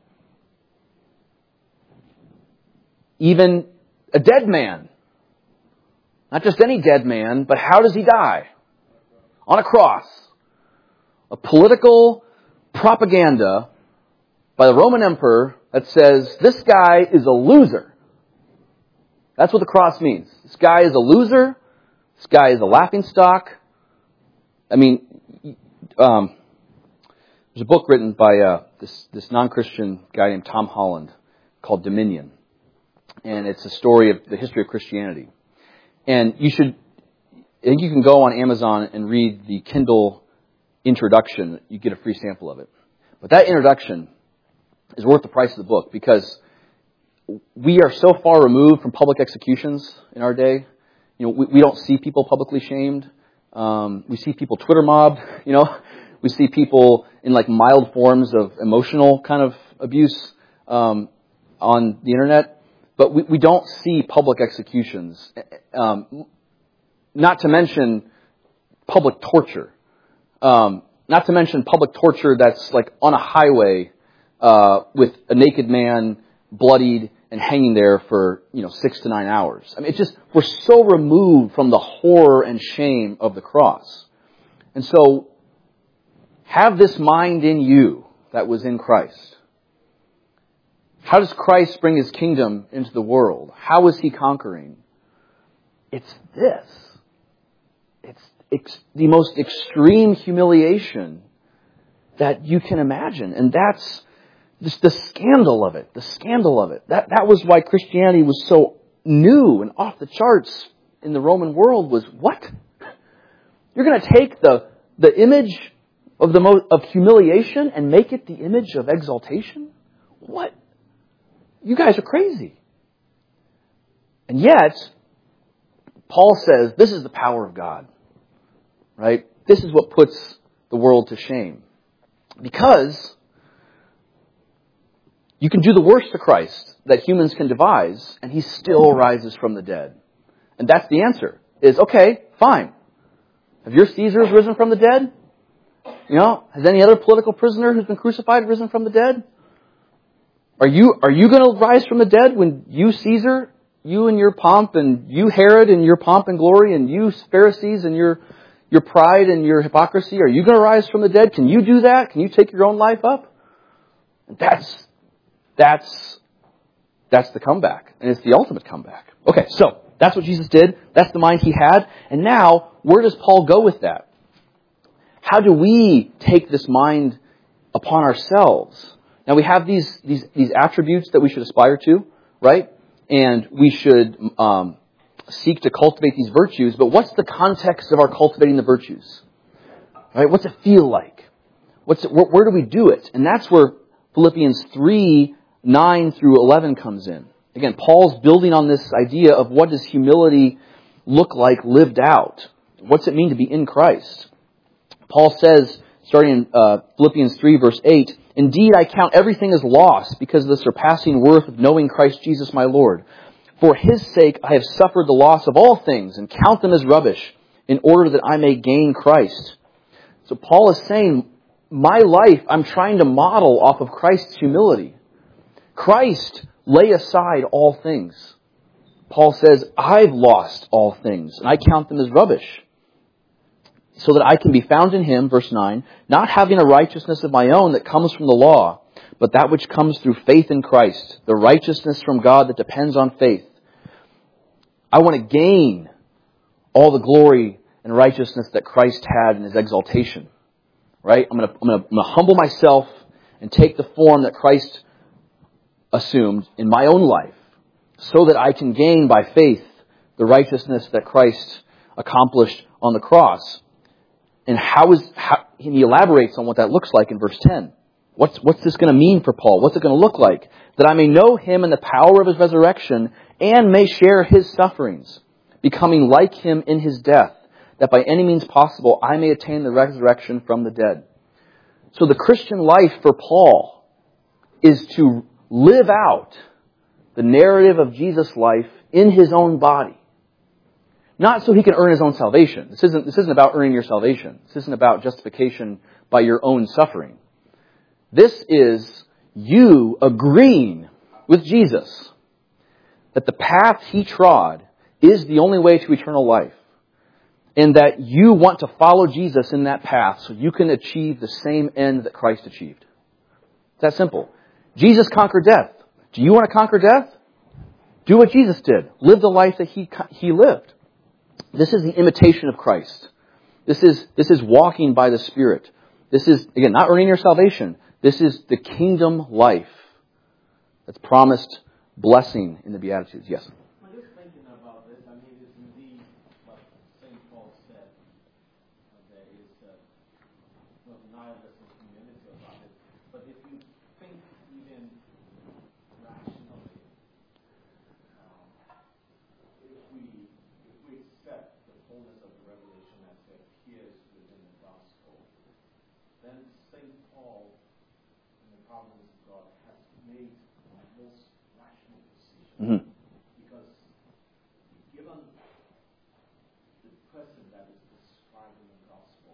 even a dead man. Not just any dead man, but how does he die? On a cross. A political propaganda by the Roman emperor that says, this guy is a loser. That's what the cross means. This guy is a loser. This guy is a laughingstock. I mean, um, there's a book written by uh, this, this non-Christian guy named Tom Holland called Dominion. And it's a story of the history of Christianity. And you should, I think you can go on Amazon and read the Kindle introduction. You get a free sample of it. But that introduction is worth the price of the book, because we are so far removed from public executions in our day. You know, we, we don't see people publicly shamed. Um, we see people Twitter mobbed, you know. We see people in like mild forms of emotional kind of abuse um, on the internet. But we, we don't see public executions. Um, not to mention public torture. Um, not to mention public torture that's like on a highway uh, with a naked man, bloodied, and hanging there for, you know, six to nine hours. I mean, it's just, we're so removed from the horror and shame of the cross. And so, have this mind in you that was in Christ. How does Christ bring His kingdom into the world? How is He conquering? It's this. It's, it's the most extreme humiliation that you can imagine. And that's just the scandal of it. The scandal of it. That, that was why Christianity was so new and off the charts in the Roman world was, what? You're going to take the, the image of the mo- of humiliation and make it the image of exaltation? What? You guys are crazy. And yet, Paul says this is the power of God. Right? This is what puts the world to shame. Because you can do the worst to Christ that humans can devise, and He still rises from the dead. And that's the answer. Is, okay, fine. Have your Caesars risen from the dead? You know, has any other political prisoner who's been crucified risen from the dead? Are you, are you going to rise from the dead when you, Caesar, you and your pomp, and you, Herod, and your pomp and glory, and you, Pharisees, and your, your pride and your hypocrisy, are you going to rise from the dead? Can you do that? Can you take your own life up? That's, that's, that's the comeback. And it's the ultimate comeback. Okay, so that's what Jesus did. That's the mind He had. And now, where does Paul go with that? How do we take this mind upon ourselves? Now, we have these, these, these attributes that we should aspire to, right? And we should um, seek to cultivate these virtues. But what's the context of our cultivating the virtues? Right? What's it feel like? What's it, where, where do we do it? And that's where Philippians three, nine through eleven comes in. Again, Paul's building on this idea of what does humility look like lived out? What's it mean to be in Christ? Paul says, starting in uh, Philippians three, verse eight, "Indeed, I count everything as loss because of the surpassing worth of knowing Christ Jesus my Lord. For His sake I have suffered the loss of all things and count them as rubbish in order that I may gain Christ." So Paul is saying, my life I'm trying to model off of Christ's humility. Christ lay aside all things. Paul says, I've lost all things and I count them as rubbish, so that I can be found in Him, verse nine, not having a righteousness of my own that comes from the law, but that which comes through faith in Christ, the righteousness from God that depends on faith. I want to gain all the glory and righteousness that Christ had in His exaltation. Right? I'm going to, I'm going to, I'm going to humble myself and take the form that Christ assumed in my own life, so that I can gain by faith the righteousness that Christ accomplished on the cross. And how is, how, he elaborates on what that looks like in verse ten. What's, what's this going to mean for Paul? What's it going to look like? That I may know Him and the power of His resurrection and may share His sufferings, becoming like Him in His death, that by any means possible I may attain the resurrection from the dead. So the Christian life for Paul is to live out the narrative of Jesus' life in his own body. Not so he can earn his own salvation. This isn't, this isn't about earning your salvation. This isn't about justification by your own suffering. This is you agreeing with Jesus that the path He trod is the only way to eternal life, and that you want to follow Jesus in that path so you can achieve the same end that Christ achieved. It's that simple. Jesus conquered death. Do you want to conquer death? Do what Jesus did. Live the life that He He lived. This is the imitation of Christ. This is, this is walking by the Spirit. This is, again, not earning your salvation. This is the kingdom life that's promised blessing in the Beatitudes. Yes? I'm just thinking about this. I mean, it's indeed what Saint Paul said. There is uh, no nihilism community about it. But if you think even rationally, um, if we if we accept the fullness of the revelation as it appears within the gospel, then Saint Paul, in the providence of God, has made the most rational decision. Mm-hmm. Because given the person that is described in the gospel,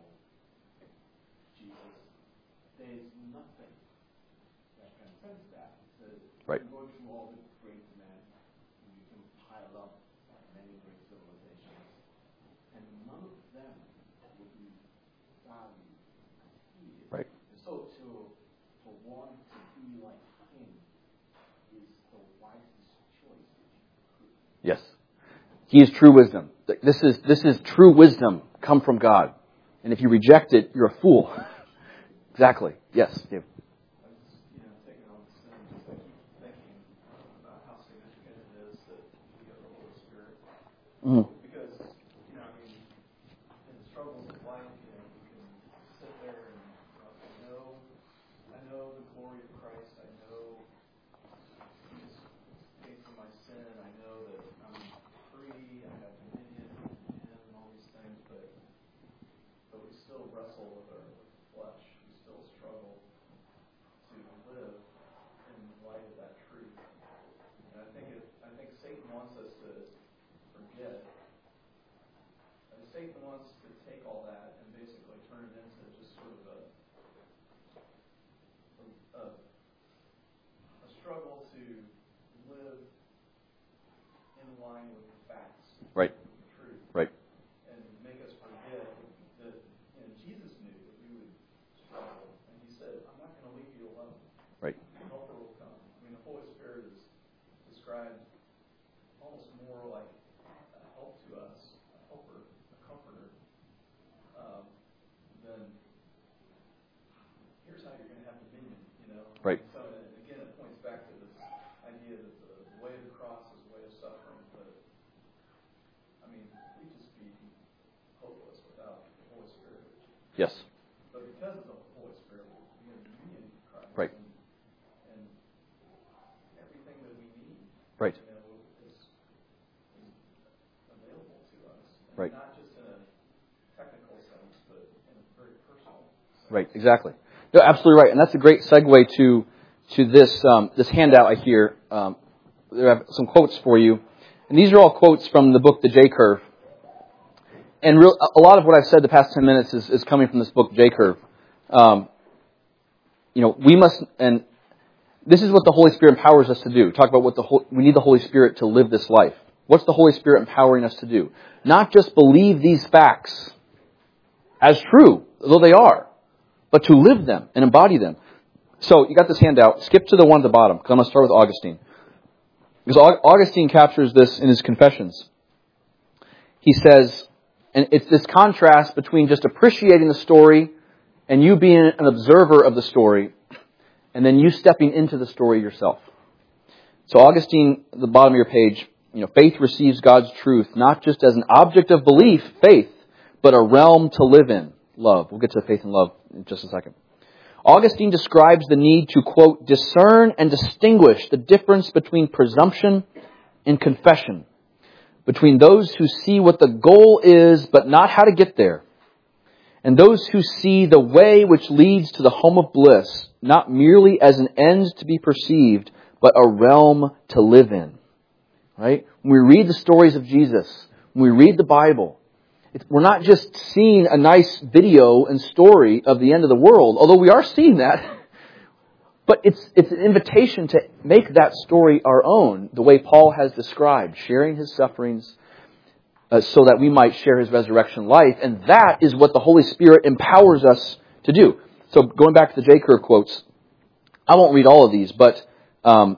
Jesus, there is nothing that transcends that. So Right. you go through all the great men, and you can pile up many great civilizations, and none of them would be valued as he is. Right. So to to want to be like him is the wisest choice that you could. Yes. He is true wisdom. This is, this is true wisdom come from God. And if you reject it, you're a fool. Exactly. Yes. Dave. I was, you know, taking on this thing, just I keep thinking uh, about how significant it is that we have the Holy Spirit. Mm. Because, you know, I mean, in the struggles of life, you know, we can sit there and uh, I know, I know the glory of Christ. I know He's paid for my sin. I know that I'm free. I have dominion in Him and all these things, but but we still wrestle with our flesh. We still struggle to live in light of that truth. And I think it, I think Satan wants us to forget. I mean, Satan wants to take all that and basically turn it into just sort of a a, a struggle to live in line with the facts, Right. with the truth, Right. and make us forget that, you know, Jesus knew that we would struggle, and He said, "I'm not going to leave you alone. Right. The Helper will come." I mean, the Holy Spirit is described almost more like a help to us, a helper, a comforter, um, than here's how you're going to have dominion. You know. Right. So uh, again, it points back to this idea that the way of the cross is the way of suffering, but I mean, we'd just be hopeless without the Holy Spirit. Yes. But because of the Holy Spirit, we have union with Christ. Right. And, and everything that we need, Right. you know, is, is available to us. And Right. not just in a technical sense, but in a very personal sense. Right. Exactly. No, absolutely right. And that's a great segue to to this um, this handout I hear. Um, there are some quotes for you. And these are all quotes from the book, The J Curve. And real, a lot of what I've said the past ten minutes is, is coming from this book, J Curve. Um, you know, we must, and this is what the Holy Spirit empowers us to do. Talk about what the we need the Holy Spirit to live this life. What's the Holy Spirit empowering us to do? Not just believe these facts as true, though they are, but to live them and embody them. So you got this handout. Skip to the one at the bottom, because I'm going to start with Augustine. Because Augustine captures this in his Confessions. He says, and it's this contrast between just appreciating the story and you being an observer of the story, and then you stepping into the story yourself. So Augustine, at the bottom of your page, you know, faith receives God's truth not just as an object of belief, faith, but a realm to live in, love. We'll get to faith and love in just a second. Augustine describes the need to, quote, discern and distinguish the difference between presumption and confession, between those who see what the goal is but not how to get there, and those who see the way which leads to the home of bliss, not merely as an end to be perceived, but a realm to live in. Right? When we read the stories of Jesus, when we read the Bible, It's, we're not just seeing a nice video and story of the end of the world, although we are seeing that. But it's it's an invitation to make that story our own, the way Paul has described, sharing his sufferings uh, so that we might share his resurrection life. And that is what the Holy Spirit empowers us to do. So going back to the J. Curve quotes, I won't read all of these, but um,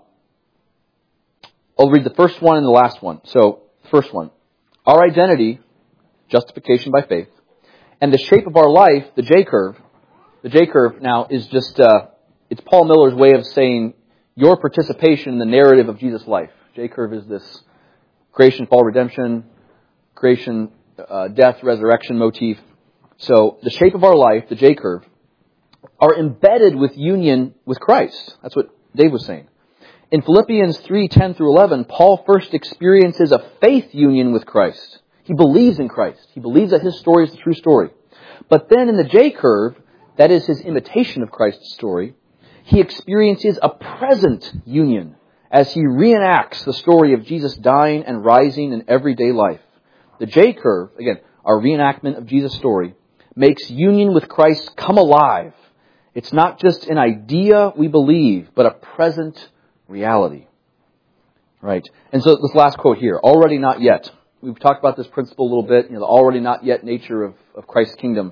I'll read the first one and the last one. So, first one. Our identity, justification by faith, and the shape of our life, the J. Curve. The J. Curve now is just... Uh, It's Paul Miller's way of saying your participation in the narrative of Jesus' life. J-curve is this creation, fall, redemption, creation, uh, death, resurrection motif. So the shape of our life, the J-curve, are embedded with union with Christ. That's what Dave was saying. In Philippians three, ten through eleven, Paul first experiences a faith union with Christ. He believes in Christ. He believes that his story is the true story. But then in the J-curve, that is his imitation of Christ's story, he experiences a present union as he reenacts the story of Jesus dying and rising in everyday life. The J-curve, again, our reenactment of Jesus' story, makes union with Christ come alive. It's not just an idea we believe, but a present reality. Right? And so this last quote here, already not yet. We've talked about this principle a little bit, you know, the already not yet nature of, of Christ's kingdom.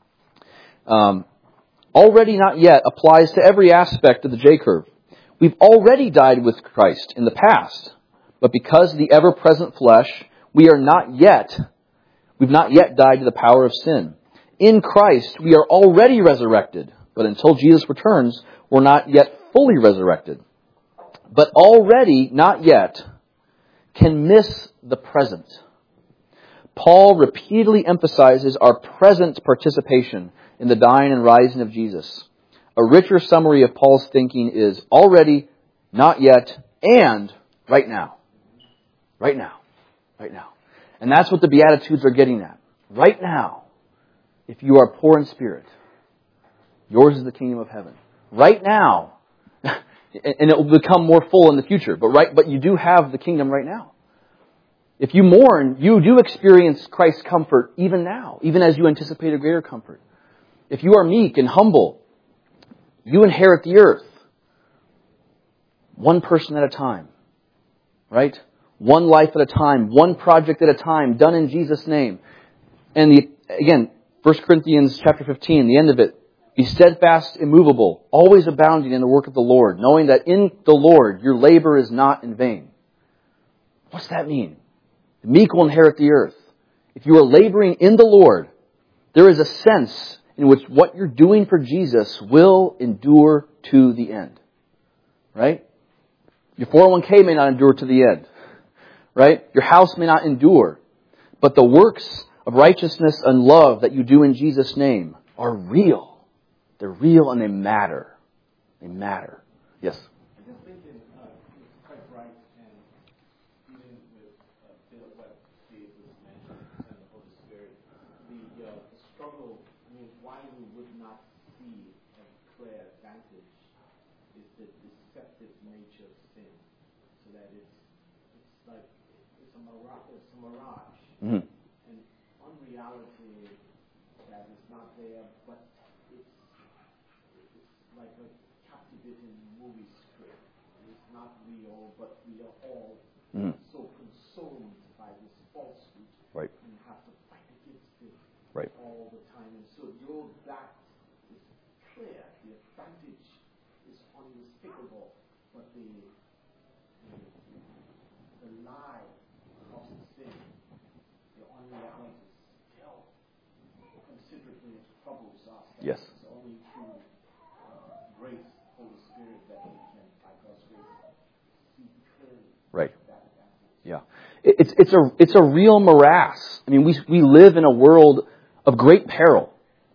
Um, Already not yet applies to every aspect of the J-curve. We've already died with Christ in the past, but because of the ever-present flesh, we are not yet, we've not yet died to the power of sin. In Christ, we are already resurrected, but until Jesus returns, we're not yet fully resurrected. But already not yet can miss the present. Paul repeatedly emphasizes our present participation in the dying and rising of Jesus. A richer summary of Paul's thinking is already, not yet, and right now. Right now. Right now. And that's what the Beatitudes are getting at. Right now, if you are poor in spirit, yours is the kingdom of heaven. Right now, and it will become more full in the future, but right, but you do have the kingdom right now. If you mourn, you do experience Christ's comfort even now, even as you anticipate a greater comfort. If you are meek and humble, you inherit the earth. One person at a time. Right? One life at a time. One project at a time. Done in Jesus' name. And the, again, First Corinthians chapter fifteen, the end of it. Be steadfast, immovable, always abounding in the work of the Lord, knowing that in the Lord your labor is not in vain. What's that mean? The meek will inherit the earth. If you are laboring in the Lord, there is a sense in which what you're doing for Jesus will endure to the end. Right? Your four oh one k may not endure to the end. Right? Your house may not endure. But the works of righteousness and love that you do in Jesus' name are real. They're real and they matter. They matter. Yes? I'm just thinking, uh, it's quite right, and even with uh, Philip, what Dave was mentioning, and the Holy Spirit, the, uh, the struggle, I mean, why we would not see a clear advantage is the deceptive nature of sin. So that it's, it's like, it's a mirage. It's a mirage. Mm-hmm. And unreality that is not there, but it's, it's like a captivating movie script. It's not real, but we are all Mm-hmm. so consumed by this falsehood. Right. And have to fight against it Right. all the time. And so your back is clear. The advantage is unmistakable. But the, the, the lie of the sin, the unreality still considerably troubles us. Yes. It's only through uh, grace, Holy Spirit, that we can, by God's grace, see clearly. Right. Yeah. It's, it's a, it's a real morass. I mean, we, we live in a world of great peril.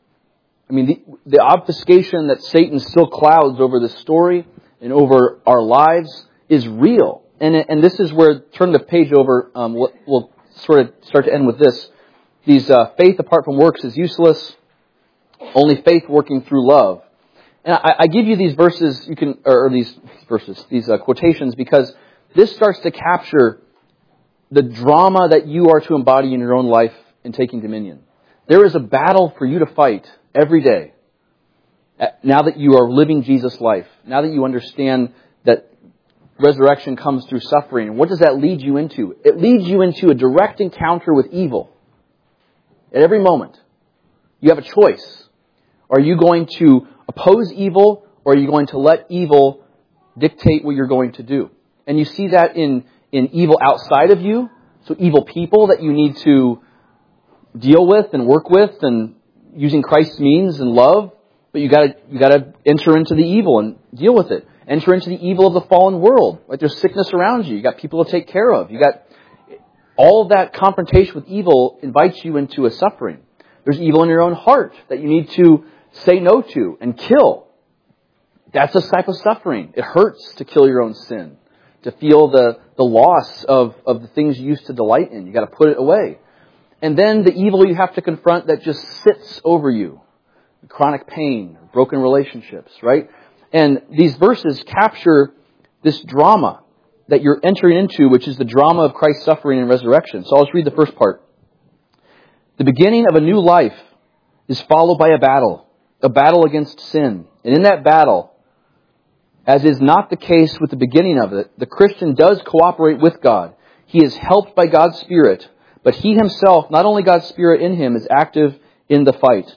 I mean, the, the obfuscation that Satan still clouds over this story and over our lives is real. And, and this is where, turn the page over, um, we'll, we'll sort of start to end with this. These, uh, faith apart from works is useless. Only faith working through love. And I, I give you these verses, you can, or these verses, these uh, quotations, because this starts to capture the drama that you are to embody in your own life in taking dominion. There is a battle for you to fight every day. Now that you are living Jesus' life, now that you understand that resurrection comes through suffering, and what does that lead you into? It leads you into a direct encounter with evil. At every moment, you have a choice. Are you going to oppose evil, or are you going to let evil dictate what you're going to do? And you see that in, in evil outside of you, so evil people that you need to deal with and work with, and using Christ's means and love. But you gotta, you gotta enter into the evil and deal with it. Enter into the evil of the fallen world. Like there's sickness around you. You got people to take care of. You got all of that confrontation with evil invites you into a suffering. There's evil in your own heart that you need to say no to and kill. That's a type of suffering. It hurts to kill your own sin. To feel the, the loss of, of the things you used to delight in. You got to put it away. And then the evil you have to confront that just sits over you. Chronic pain, broken relationships, right? And these verses capture this drama that you're entering into, which is the drama of Christ's suffering and resurrection. So I'll just read the first part. The beginning of a new life is followed by a battle, a battle against sin. And in that battle, as is not the case with the beginning of it, the Christian does cooperate with God. He is helped by God's Spirit, but he himself, not only God's Spirit in him, is active in the fight.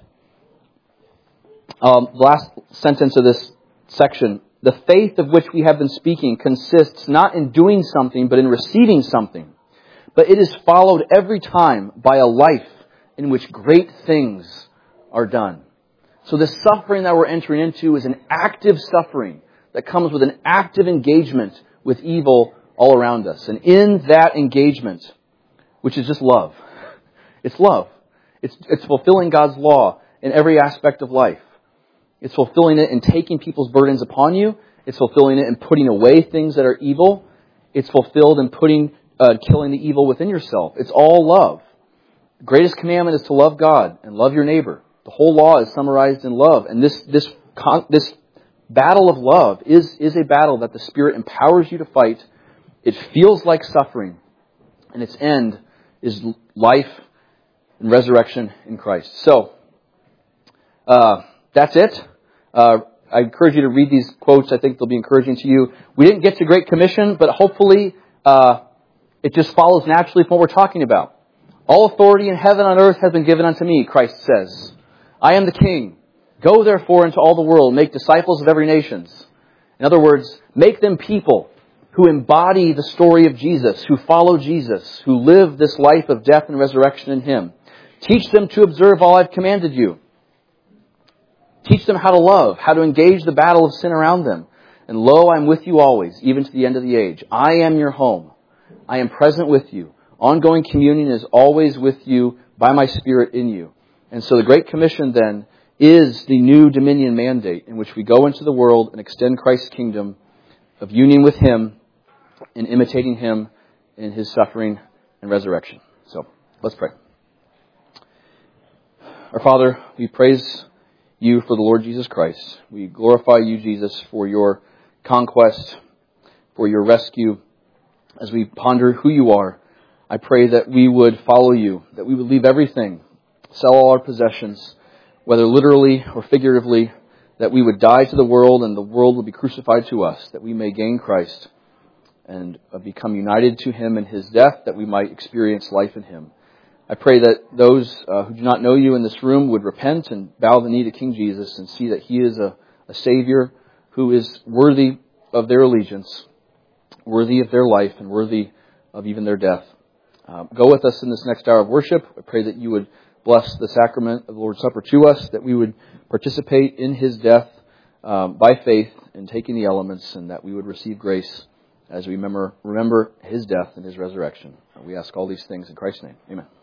Um, the last sentence of this section. The faith of which we have been speaking consists not in doing something, but in receiving something. But it is followed every time by a life in which great things are done. So the suffering that we're entering into is an active suffering that comes with an active engagement with evil all around us. And in that engagement, which is just love, it's love. It's, it's fulfilling God's law in every aspect of life. It's fulfilling it in taking people's burdens upon you. It's fulfilling it in putting away things that are evil. It's fulfilled in putting, uh, killing the evil within yourself. It's all love. The greatest commandment is to love God and love your neighbor. The whole law is summarized in love. And this, this, this battle of love is, is a battle that the Spirit empowers you to fight. It feels like suffering. And its end is life and resurrection in Christ. So, uh, that's it. Uh, I encourage you to read these quotes. I think they'll be encouraging to you. We didn't get to Great Commission, but hopefully uh, it just follows naturally from what we're talking about. All authority in heaven and on earth has been given unto me, Christ says. I am the King. Go therefore into all the world, make disciples of every nation. In other words, make them people who embody the story of Jesus, who follow Jesus, who live this life of death and resurrection in Him. Teach them to observe all I've commanded you. Teach them how to love, how to engage the battle of sin around them. And lo, I'm with you always, even to the end of the age. I am your home. I am present with you. Ongoing communion is always with you by my Spirit in you. And so the Great Commission then is the new dominion mandate in which we go into the world and extend Christ's kingdom of union with Him and imitating Him in His suffering and resurrection. So let's pray. Our Father, we praise you for the Lord Jesus Christ. We glorify you, Jesus, for your conquest, for your rescue. As we ponder who you are, I pray that we would follow you, that we would leave everything, sell all our possessions, whether literally or figuratively, that we would die to the world and the world would be crucified to us, that we may gain Christ and become united to Him in His death, that we might experience life in Him. I pray that those uh, who do not know you in this room would repent and bow the knee to King Jesus and see that He is a, a Savior who is worthy of their allegiance, worthy of their life, and worthy of even their death. Uh, go with us in this next hour of worship. I pray that you would bless the sacrament of the Lord's Supper to us, that we would participate in His death um, by faith in taking the elements, and that we would receive grace as we remember, remember His death and His resurrection. We ask all these things in Christ's name. Amen.